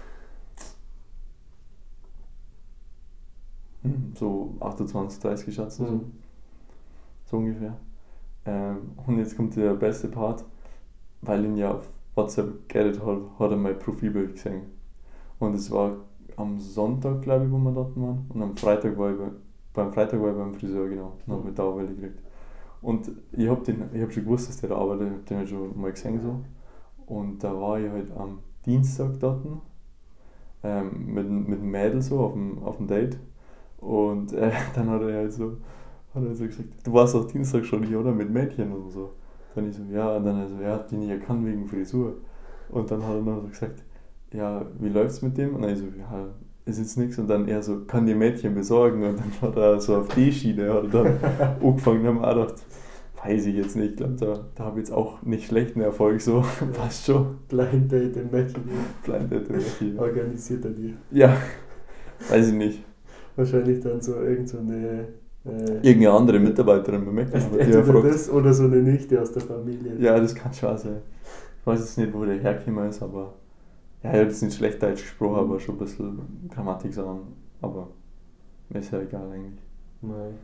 so 28, 30 geschätzt, so ungefähr. Und jetzt kommt der beste Part, weil ihn ja auf WhatsApp geaddet hat er mein Profilbild gesehen. Und es war am Sonntag, glaube ich, wo wir dort waren. Und am Freitag war ich beim Friseur, genau. Und habe mir da Welle gekriegt. Und ich hab schon gewusst, dass der da arbeitet, ich habe den halt schon mal gesehen so. Und da war ich halt am Dienstag dort mit einem Mädel so auf dem Date. Und dann hat er so gesagt, du warst auch Dienstag schon hier, oder? Mit Mädchen und so. Dann ich so, ja, und dann er hat die nicht erkannt wegen Frisur. Und dann hat er noch so gesagt, ja, wie läuft's mit dem? Und dann ich so, ja, ist jetzt nichts. Und dann er so, kann die Mädchen besorgen? Und dann hat er so auf die Schiene, hat er dann angefangen, und haben auch gedacht, weiß ich jetzt nicht, ich glaube, da habe ich jetzt auch nicht schlechten Erfolg, so, passt schon. Blind Date im Mackie. Organisiert er dir? Ja, weiß ich nicht. Wahrscheinlich dann so irgendeine irgendeine andere Mitarbeiterin bei Mackie. Oder so eine Nichte aus der Familie. Ja, das kann schon sein. Ich weiß jetzt nicht, wo der hergekommen ist, aber ja, er hat jetzt nicht schlecht Deutsch gesprochen, aber schon ein bisschen Grammatik sagen. Aber mir ist ja egal eigentlich. Nein.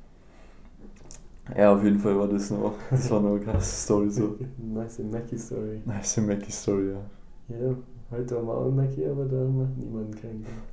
Ja, auf jeden Fall war das noch eine krasse Story so. Nice Mackie-Story. Nice Mackie-Story, ja. Ja, heute haben wir auch einen Mackie, aber da haben wir niemanden kennengelernt.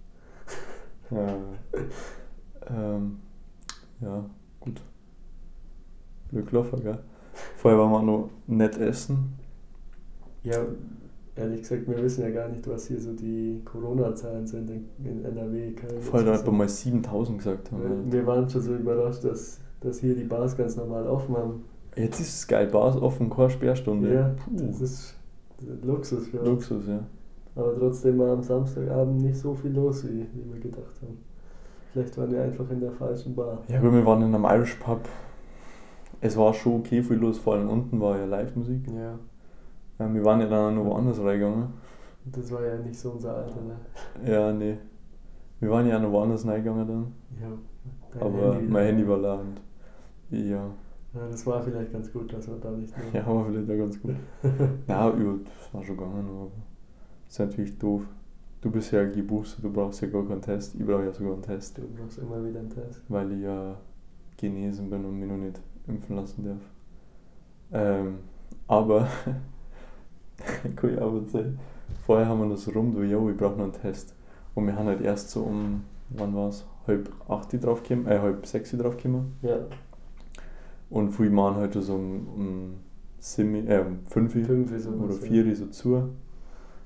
Ja, gut. Glück laufen, gell? Vorher waren wir noch nett essen. Ja, ehrlich gesagt, wir wissen ja gar nicht, was hier so die Corona-Zahlen sind in NRW. Vorher hat man mal 7000 gesagt. Wir waren schon so überrascht, dass hier die Bars ganz normal offen haben. Jetzt ist es geil, Bars offen, keine Sperrstunde. Ja, das ist Luxus für uns. Luxus, ja. Aber trotzdem war am Samstagabend nicht so viel los, wie wir gedacht haben. Vielleicht waren wir einfach in der falschen Bar. Ja gut, wir waren in einem Irish Pub. Es war schon okay viel los, vor allem unten war ja Live-Musik. Ja. Wir waren ja dann noch woanders reingegangen. Das war ja nicht so unser Alter, ne? Ja, nee. Wir waren ja noch woanders reingegangen dann. Ja. Aber mein Handy war leer und ja. Ja, das war vielleicht ganz gut, dass wir da nicht mehr. Ja, war vielleicht auch ganz gut. Ja, das war schon gegangen, aber das ist natürlich doof. Du bist ja gebucht, du brauchst ja gar keinen Test. Ich brauche ja sogar einen Test. Du brauchst immer wieder einen Test. Weil ich ja genesen bin und mich noch nicht impfen lassen darf. Aber, kann ich auch erzählen, vorher haben wir noch so yo, ich brauche noch einen Test. Und wir haben halt erst so wann war es? 7:30 draufgekommen, 6:30 draufgekommen. Ja. Und viele waren heute so um 5 so oder 4 so zu.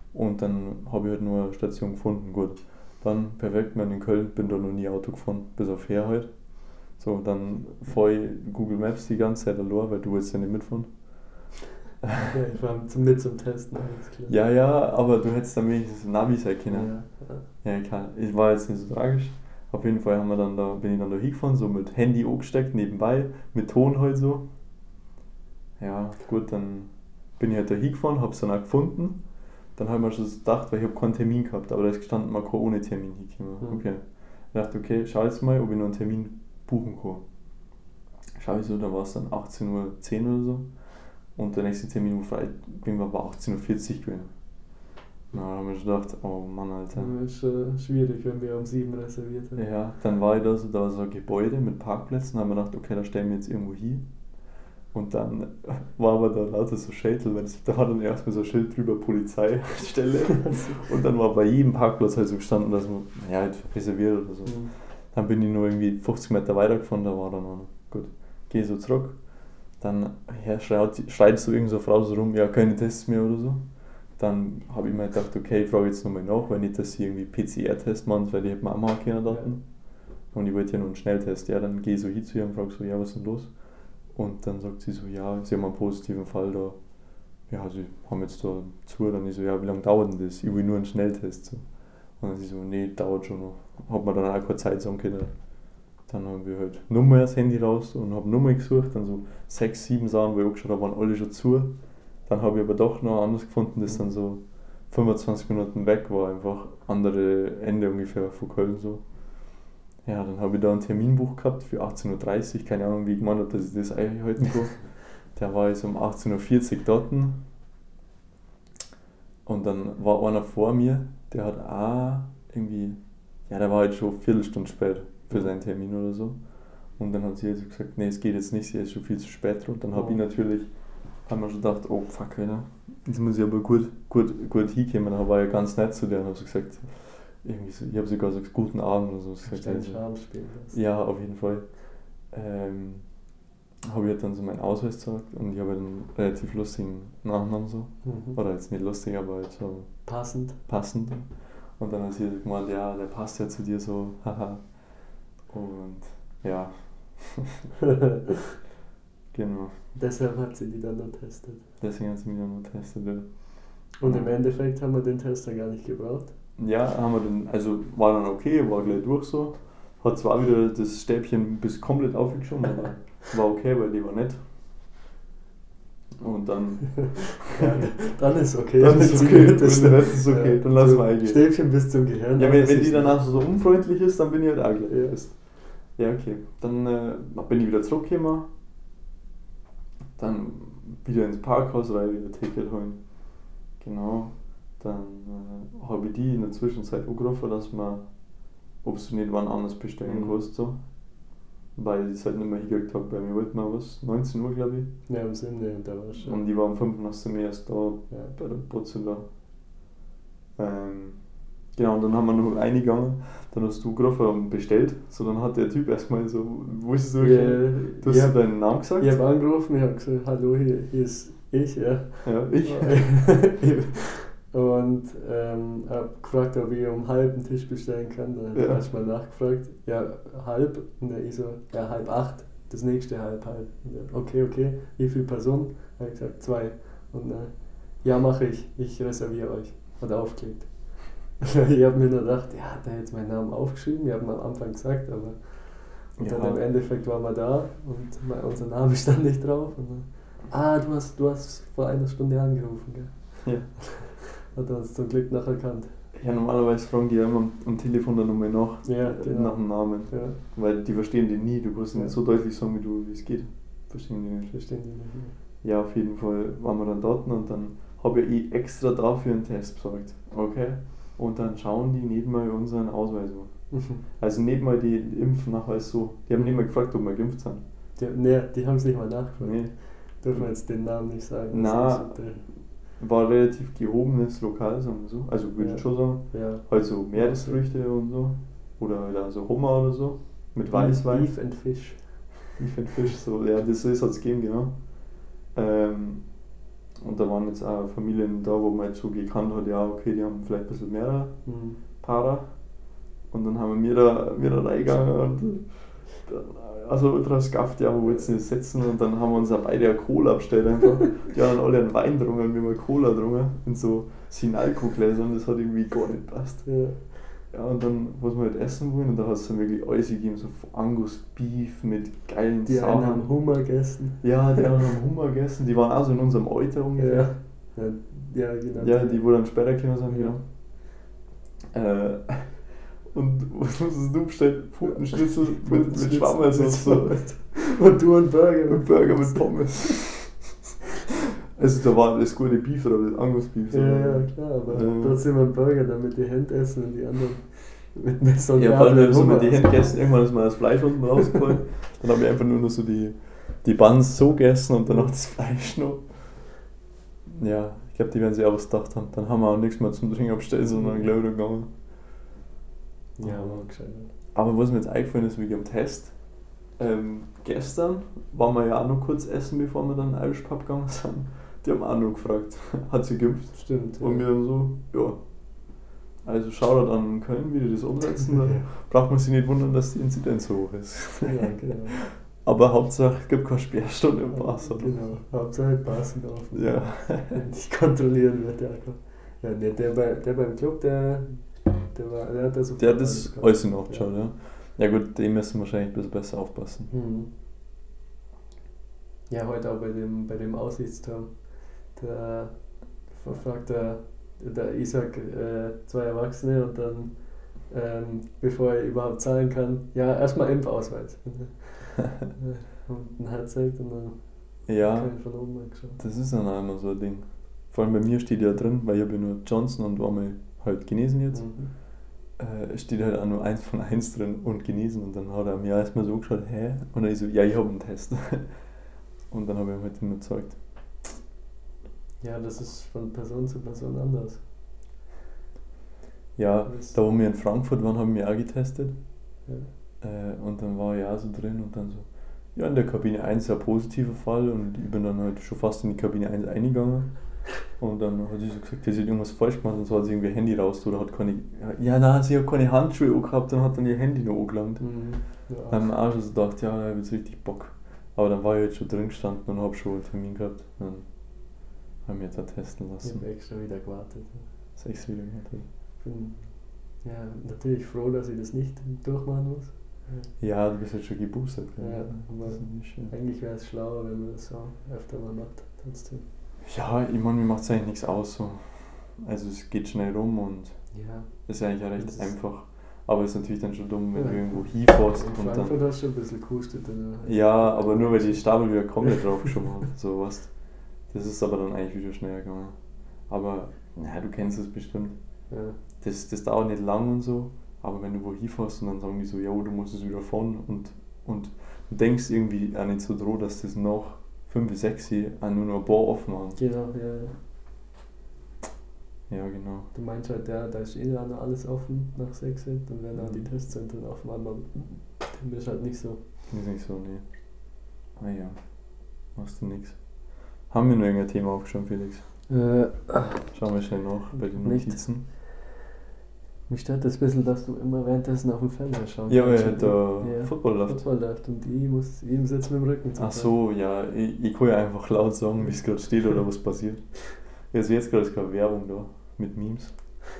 Und dann habe ich halt nur eine Station gefunden. Gut, dann perfekt, wir in Köln, bin da noch nie Auto gefahren, bis auf her halt. So, dann fahre ich Google Maps die ganze Zeit allein, weil du willst ja nicht mitfahren. Ja, ich war mit zum Testen, alles klar. Ja, aber du hättest dann wenigstens Navi sein können. Ja, klar. Ich war jetzt nicht so tragisch. Auf jeden Fall bin ich dann da hingefahren, so mit Handy angesteckt, nebenbei, mit Ton halt so. Ja, gut, dann bin ich halt da hingefahren, hab's dann auch gefunden. Dann habe ich mir schon gedacht, weil ich habe keinen Termin gehabt, aber da ist gestanden, man kann ohne Termin hinkommen. Okay. Ich dachte, okay, schau jetzt mal, ob ich noch einen Termin buchen kann. Schau ich so, dann war es dann 18:10 Uhr oder so. Und der nächste Termin war frei, war 18:40 Uhr gewesen. Na, da habe ich schon gedacht, oh Mann, Alter. Das ist schwierig, wenn wir um 7 reserviert haben. Ja, dann war ich da war so ein Gebäude mit Parkplätzen, da haben wir gedacht, okay, da stellen wir jetzt irgendwo hin. Und dann war aber da lauter so Schädel, weil da war dann erstmal so ein Schild drüber, Polizeistelle. Und dann war bei jedem Parkplatz halt so gestanden, dass man, ja, halt reserviert oder so. Mhm. Dann bin ich nur irgendwie 50 Meter weitergefahren, da war dann auch noch. Gut, gehe so zurück. Dann schreit so irgend so eine Frau so rum, ja, keine Tests mehr oder so. Dann habe ich mir gedacht, okay, ich frage jetzt nochmal nach, wenn ich das hier irgendwie PCR-Test machen, weil die hätten wir auch machen können dort. Und ich wollte ja nur einen Schnelltest. Ja, dann gehe ich so hin zu ihr und frage so, ja, was ist denn los? Und dann sagt sie so, ja, sie haben einen positiven Fall da. Ja, sie haben jetzt da zu. Dann ich so, ja, wie lange dauert denn das? Ich will nur einen Schnelltest. So. Und dann sie so, nee, dauert schon noch. Hat man dann auch keine Zeit sagen können. Dann haben wir halt nochmal das Handy raus und haben nochmal gesucht. Dann so 6, 7 Sachen, wo ich angeschaut habe, waren alle schon zu. Dann habe ich aber doch noch anders gefunden, das dann so 25 Minuten weg war, einfach andere Ende ungefähr von Köln so. Ja, dann habe ich da einen Terminbuch gehabt für 18:30 Uhr, keine Ahnung, wie ich gemeint habe, dass ich das einhalten kann. Der war jetzt um 18:40 Uhr dort. Und dann war einer vor mir, der hat auch irgendwie, ja, der war halt schon eine Viertelstunde spät für seinen Termin oder so. Und dann hat sie also gesagt, nee, es geht jetzt nicht, sie ist schon viel zu spät dran. Dann habe ich natürlich, haben wir schon gedacht, oh fuck, Alter, jetzt muss ich aber gut hinkommen. Dann war ich ganz nett zu der und habe so gesagt, irgendwie so, ich habe sogar gesagt, guten Abend oder so. Charmespiel. Ja, auf jeden Fall. Habe ich halt dann so meinen Ausweis gesagt und ich habe einen relativ lustigen Nachnamen so. Oder jetzt nicht lustig, aber halt so passend. Und dann hat sie gemeint, ja, der passt ja zu dir so, haha. Und ja. Genau. Deshalb hat sie die dann noch getestet. Deswegen hat sie mich dann noch getestet, ja. Und im Endeffekt haben wir den Tester gar nicht gebraucht. Ja, haben wir den, also war dann okay, war gleich durch so. Hat zwar wieder das Stäbchen bis komplett aufgeschoben, aber war okay, weil die war nett. Und dann. Ja, dann ist okay. Dann ist okay, wenn der Rest ist okay, ja, dann lassen wir eingehen. Stäbchen bis zum Gehirn. Ja, wenn die danach so unfreundlich ist, dann bin ich halt auch gleich. Ja. Ja, okay. Dann bin ich wieder zurückgekommen. Dann wieder ins Parkhaus rein, wieder Ticket holen. Genau. Dann habe ich die in der Zwischenzeit angerufen, dass man, ob du nicht wann anders bestellen kannst. So. Weil ich es halt nicht mehr hingekriegt habe. Bei mir wollten wir was, 19 Uhr glaube ich. Ja, um 7 Uhr, da war schon. Und die war um 5 nach sind wir erst da, bei der Bozilla. Genau, und dann haben wir noch reingegangen, dann hast du gerufen und bestellt. So, dann hat der Typ erstmal so, wo ist du? Du hast deinen Namen gesagt? Ich habe angerufen, ich habe gesagt, hallo, hier ist ich, ja. Ja, ich. Und habe gefragt, ob ich um halb einen Tisch bestellen kann. Dann habe ich erstmal nachgefragt, ja, halb. Und ich so, ja, 7:30, das nächste halb. Okay, wie viele Personen? Er hat gesagt, 2. Und ja, mache ich reserviere euch. Hat er aufgelegt. Ich habe mir nur gedacht, ja, hat er jetzt meinen Namen aufgeschrieben? Wir haben am Anfang gesagt, aber. Und dann im Endeffekt waren wir da und unser Name stand nicht drauf. Und dann, du hast vor einer Stunde angerufen, gell? Ja. Hat er uns zum Glück noch erkannt. Ja, normalerweise fragen die ja immer am Telefon dann nochmal nach, genau. Nach dem Namen. Ja. Weil die verstehen den nie, du kannst nicht so deutlich sagen, wie es geht. Verstehen die nicht. Ja, auf jeden Fall waren wir dann dort und dann habe ich extra dafür einen Test besorgt. Okay? Und dann schauen die nicht mal unseren Ausweis an. Also nicht mal die Impfnachweis so. Die haben nicht mal gefragt, ob wir geimpft sind. Die haben es nicht mal nachgefragt. Nee. Dürfen wir jetzt den Namen nicht sagen? War relativ gehobenes Lokal, sagen wir so. Also würde ich schon sagen. Ja. Halt so Meeresfrüchte und so. Oder halt also Hummer oder so. Mit Weißwein. Beef and Fish. Beef and Fish, so. Ja, das hat es gegeben, genau. Und Und da waren jetzt auch Familien da, wo man jetzt schon gekannt hat, ja okay, die haben vielleicht ein bisschen mehr Para. Und dann haben wir da reingegangen und also ultra skafft, ja, wo wir jetzt nicht sitzen, und dann haben wir uns auch beide eine Cola bestellt einfach. Die haben dann alle einen Wein getrunken, wir haben eine Cola getrunken in so Sinalco-Gläsern, das hat irgendwie gar nicht gepasst. Ja, und dann, was wir halt essen wollen, und da hat es dann wirklich alles gegeben, so Angus Beef mit geilen Die einen haben Hummer gegessen. Ja, die anderen haben Hummer gegessen, die waren auch so in unserem Alter ungefähr. Ja, genau. Ja, die wo dann später gekommen sind, genau. Und was hast du bestellt? Putenschnitzel mit Schwammersauce. Und du einen Burger. Und Burger mit Pommes. Also da war das gute Beef oder das Angus Beef. Ja, klar, aber trotzdem ein Burger, damit die Hände essen und die anderen mit Messer und ja, vor allem, wir haben so mit die Hände gegessen, irgendwann ist mal das Fleisch unten rausgeholt. Dann haben wir einfach nur noch so die Buns so gegessen und danach das Fleisch noch. Ja, ich glaube, die werden sich auch was gedacht haben. Dann haben wir auch nichts mehr zum Trinken bestellt, sondern gleich wieder gegangen. Ja, war gescheit. Aber was mir jetzt eingefallen ist, wegen dem Test, gestern waren wir ja auch noch kurz essen, bevor wir dann in den Irish Pub gegangen sind. Die haben auch noch gefragt, hat sie geimpft? Stimmt. Und wir dann so, ja. Also Shoutout an Köln, wie die das umsetzen, dann braucht man sich nicht wundern, dass die Inzidenz so hoch ist. Ja, genau. Aber Hauptsache, es gibt keine Sperrstunde im Pass. Genau, Hauptsache Pass sind offen. Ja. Nicht kontrollieren wird der einfach. Ja, nee, der beim Club, der hat das so. Der hat das alles nachgeschaut, ja. Ja gut, dem müssen wir wahrscheinlich ein bisschen besser aufpassen. Ja, heute auch bei dem Aussichtsturm. Da fragt der Isaac 2 Erwachsene und dann, bevor er überhaupt zahlen kann, ja, erstmal Impfausweis. Und ein Headset und dann ja, kann ich von oben angeschaut. Das ist dann auch immer so ein Ding. Vor allem bei mir steht ja drin, weil ich habe ja nur Johnson und war mal halt genesen jetzt. Steht halt auch nur 1 von 1 drin und genesen, und dann hat er mir erstmal so geschaut, hä? Und dann ich so, ja, ich habe einen Test. Und dann habe ich ihm halt überzeugt. Ja, das ist von Person zu Person anders. Ja, da wo wir in Frankfurt waren, haben wir auch getestet. Ja. Und dann war ich auch so drin und dann so, ja, in der Kabine 1 ein positiver Fall, und ich bin dann halt schon fast in die Kabine 1 eingegangen. Und dann hat sie so gesagt, sie hat irgendwas falsch gemacht, und so hat sie irgendwie ein Handy raus oder hat keine. Ja, nein, sie hat keine Handschuhe gehabt und hat dann ihr Handy noch angelangt. Ja, Dann haben wir auch schon so gedacht, ja, da habe ich jetzt richtig Bock. Aber dann war ich jetzt schon drin gestanden und habe schon einen Termin gehabt. Dann haben wir jetzt auch testen lassen. Ich habe extra wieder gewartet. 6 wieder gewartet. Ich bin natürlich froh, dass ich das nicht durchmachen muss. Ja, du bist jetzt schon geboostet. Ja, das ist nicht schön. Eigentlich wäre es schlauer, wenn man das so öfter mal macht. Trotzdem. Ja, ich meine, mir macht es eigentlich nichts aus. So. Also es geht schnell rum und ja, ist eigentlich auch recht einfach. Aber es ist natürlich dann schon dumm, wenn ja, du irgendwo hinfährst. In Und Frankfurt dann, hast du schon ein bisschen gehustet. ja, aber nur weil die Stabel wieder komplett draufgeschoben haben. So was. Das ist aber dann eigentlich wieder schneller gegangen. Aber naja, du kennst es bestimmt. Ja. Das dauert nicht lang und so. Aber wenn du wo hinfährst und dann sagen die so, ja, du musst es wieder fahren, und du denkst irgendwie auch nicht so droh, dass das nach 5, 6 auch nur noch ein paar offen haben. Genau, ja. Ja, genau. Du meinst halt, da ist noch alles offen nach 6, dann werden auch die Testzentren offen, aber dem ist halt nicht so. Ist nicht so, nee. Ah ja, machst du nix. Haben wir noch irgendein Thema aufgeschrieben, Felix? Schauen wir schnell nach bei den Notizen. Mich stört das ein bisschen, dass du immer währenddessen auf dem Fernseher schaust. Ja, weil halt Football läuft. Football läuft und ich sitze mit dem Rücken zu. Ach so, ja, ich kann ja einfach laut sagen, wie es gerade steht oder was passiert. Also jetzt gerade ist keine Werbung da, mit Memes.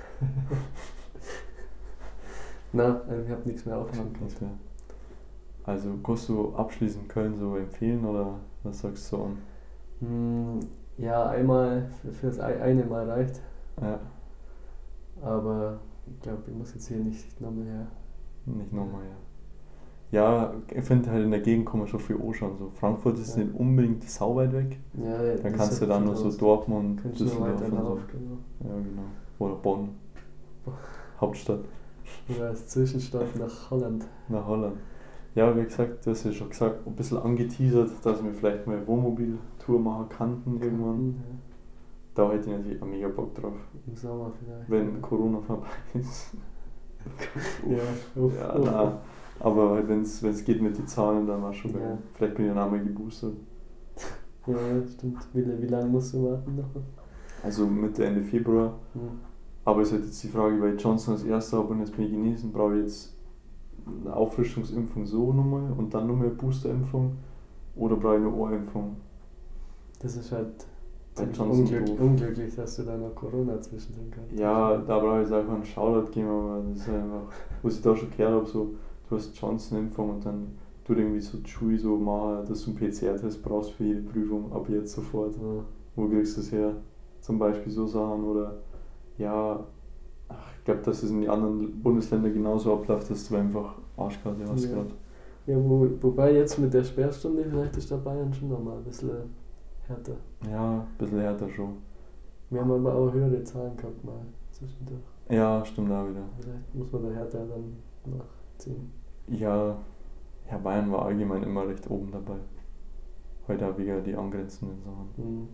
Nein, ich habe nichts mehr aufgeschrieben. Nichts mehr. Also kannst du abschließend Köln so empfehlen, oder was sagst du so an? Ja, einmal, fürs eine Mal reicht. Ja. Aber ich glaube, ich muss jetzt hier nicht nochmal her. Nicht nochmal, ja. Ja, ich finde halt in der Gegend kann man schon viel anschauen. So Frankfurt ist nicht unbedingt sau weit weg. Ja, dann kannst du dann noch so Dortmund, Düsseldorf und so. Genau. Ja, genau. Oder Bonn. Hauptstadt. Oder als Zwischenstadt nach Holland. Nach Holland. Ja, wie gesagt, du hast ja schon gesagt, ein bisschen angeteasert, dass wir vielleicht mal eine Wohnmobil-Tour machen könnten irgendwann. Ja. Da hätte ich natürlich auch mega Bock drauf. Im Sommer vielleicht. Wenn Corona vorbei ist. Ja, nein. Aber wenn es geht mit den Zahlen, dann war schon ja. Vielleicht bin ich dann auch mal geboostert. Ja, stimmt. Wie lange musst du warten noch? Also Mitte, Ende Februar. Hm. Aber es ist halt jetzt die Frage, weil Johnson als erster habe und jetzt bin ich genesen, brauche ich jetzt eine Auffrischungsimpfung so nochmal und dann nochmal eine Boosterimpfung oder brauche ich eine Ohrimpfung? Das ist halt Bei ziemlich Johnson doof. unglücklich, dass du da noch Corona zwischendrin kannst. Ja, da brauche ich jetzt einfach einen Shoutout geben, aber das ist einfach, was ich da schon gehört habe, so, du hast Johnson-Impfung und dann tut irgendwie so Chewy so machen, dass du einen PCR-Test brauchst für jede Prüfung, ab jetzt sofort. Ja. Wo kriegst du das her? Zum Beispiel so Sachen oder ja, ich glaube, dass es in die anderen Bundesländern genauso abläuft, dass du einfach Arschkarte hast Ja. gerade. Ja, wobei jetzt mit der Sperrstunde vielleicht ist der Bayern schon nochmal ein bisschen härter. Ja, ein bisschen härter schon. Wir haben aber auch höhere Zahlen gehabt mal zwischendurch. Ja, stimmt auch wieder. Vielleicht muss man da härter dann nachziehen. Ja, Bayern war allgemein immer recht oben dabei. Heute auch wieder die angrenzenden Sachen. Hm.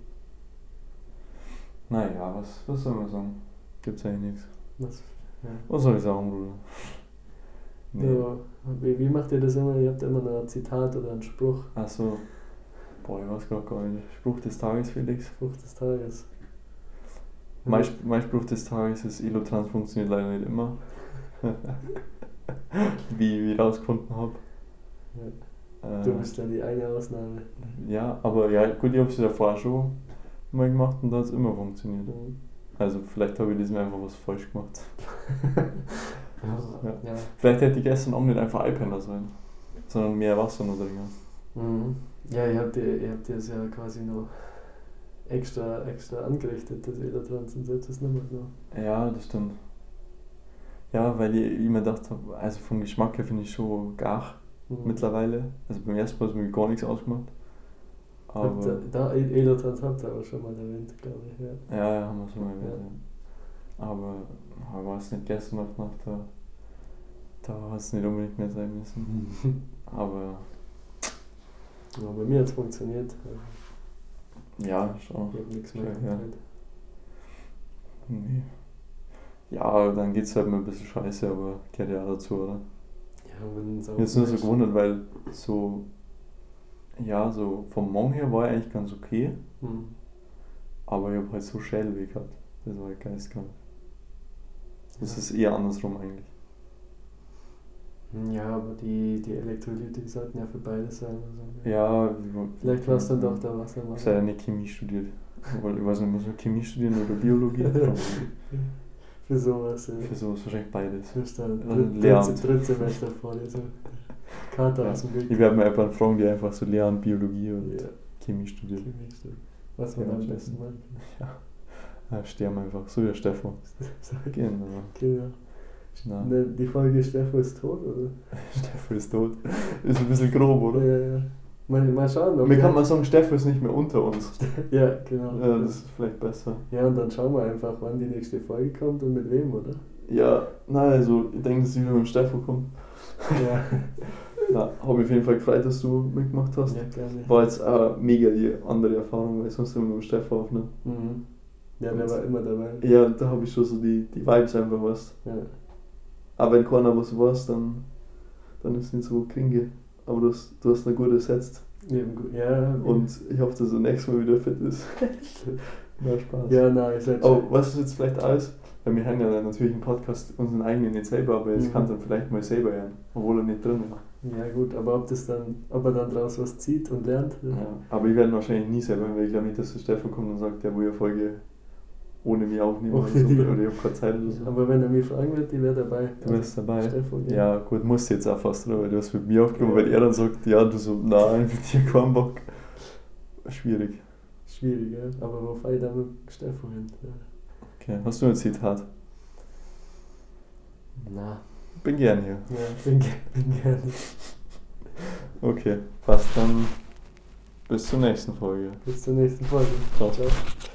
Naja, was soll man sagen? Gibt's eigentlich nichts. Ja. Was soll ich sagen, Bruder? Nee. Ja, wie macht ihr das immer? Ihr habt immer noch ein Zitat oder einen Spruch. Achso. Boah, ich weiß gar nicht. Spruch des Tages, Felix. Spruch des Tages. Mein Spruch des Tages ist, Elotrans funktioniert leider nicht immer. wie ich rausgefunden habe. Ja. Du bist ja die eine Ausnahme. Ja, aber ja, gut, ich habe es ja vorher schon mal gemacht und da hat es immer funktioniert. Mhm. Also vielleicht habe ich diesmal einfach was falsch gemacht. Ja. Ja. Vielleicht hätte ich gestern Abend nicht einfach einpennen sollen, sondern mehr Wasser noch trinken. Mhm. Ja, ihr habt das ja quasi noch extra angerichtet, das Elotrans, und jetzt ist es nicht mehr genommen. Ja, das stimmt. Ja, weil ich mir gedacht habe, also vom Geschmack her finde ich schon gar mittlerweile. Also beim ersten Mal hat es mir gar nichts ausgemacht. Aber Elotrans habt ihr aber schon mal erwähnt, glaube ich. Ja. ja, haben wir schon mal erwähnt. Ja. Aber war es nicht gestern auf Nacht, da hat es nicht unbedingt mehr sein müssen. Aber Ja, bei mir hat es funktioniert. ja, schon. Ich habe nichts mehr Ja. gemerkt. Nee. Ja, dann geht es halt mal ein bisschen scheiße, aber gehört ja auch dazu, oder? Ja, wenn es auch Mir ist nur so nicht- gewundert, weil so vom Morgen her war er eigentlich ganz okay, Hm. aber ich habe halt so Schädelweh gehabt. Das war halt geistkrank. Das Ja. ist eher andersrum eigentlich. Ja, aber die Elektrolyte, die sollten ja für beide sein. Also. Ja, Vielleicht war es dann doch der Wassermann. Ich habe ja nicht Chemie studiert. Ich weiß nicht, muss man Chemie studieren oder Biologie? Für sowas, ja. Für sowas wahrscheinlich beides. Du bist dann Lehramt. Drittsemester Vorlesung. Kater Ja. aus dem Weg. Ich werde mir jemanden fragen, die einfach so Lehramt, Biologie und Ja, Chemie studiert. Chemie stimmt. Was man Ja, am stimmt. besten machen Ja, sterben einfach. So wie der Stefan. kann. Genau. Okay, ja. Na, Ne, die Folge Steffo ist tot, oder? Stefan ist tot. Ist ein bisschen grob, oder? Ja. Mal schauen. ob Mir wir- kann man sagen, Stefan ist nicht mehr unter uns. Ja, genau. Ja, das ist vielleicht besser. Ja, und dann schauen wir einfach, wann die nächste Folge kommt und mit wem, oder? Ja, nein, also ich denke, dass sie wieder mit dem Stefan kommt. Ja. Na, habe ich auf jeden Fall gefreut, dass du mitgemacht hast. Ja, gerne. War jetzt auch mega die andere Erfahrung, weil sonst immer mit dem Stefan aufnehmen. Mhm. Ja, der war immer dabei. Ja, da habe ich schon so die Vibes einfach was. Ja. Aber wenn keiner was weiß, dann ist es nicht so kringe. Aber du hast eine gute ersetzt. Eben gut. Ja, Und ich hoffe, dass er nächstes Mal wieder fit ist. Na, Spaß. ja, nein, ist halt Oh, was jetzt vielleicht alles? Weil wir haben ja dann natürlich im Podcast unseren eigenen nicht selber, aber jetzt kann er vielleicht mal selber hören, obwohl er nicht drin war. Ja gut, aber ob er dann draus was zieht und lernt. Ja. Aber ich werde wahrscheinlich nie selber hören, weil ich glaube nicht, dass der Stefan kommt und sagt, der will eine Folge ohne mich aufnehmen oder so. Ohne dich. Oder ich habe keine Zeit oder so. Aber wenn er mich fragen wird, die wäre dabei. Du wärst dabei. Stefan, Ja, gut, musst du jetzt auch fast, oder? Weil du hast mit mir aufgenommen, weil er dann sagt, ja, du so, nein, mit dir keinen Bock. Schwierig. Schwierig, ja. Aber wo fahre ich da mit Stefan hin? Ja. Okay, hast du ein Zitat? Na. Bin gern hier. Ja, bin gerne. Okay, passt dann. Bis zur nächsten Folge. Bis zur nächsten Folge. Ciao. Ciao.